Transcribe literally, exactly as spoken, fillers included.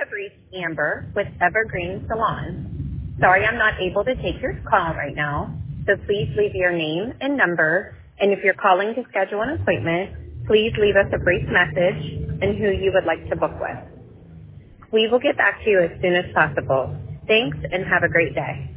have reached Amber with Evergreen Salon. Sorry I'm not able to take your call right now, so please leave your name and number, and if you're calling to schedule an appointment, please leave us a brief message and who you would like to book with. We will get back to you as soon as possible. Thanks and have a great day.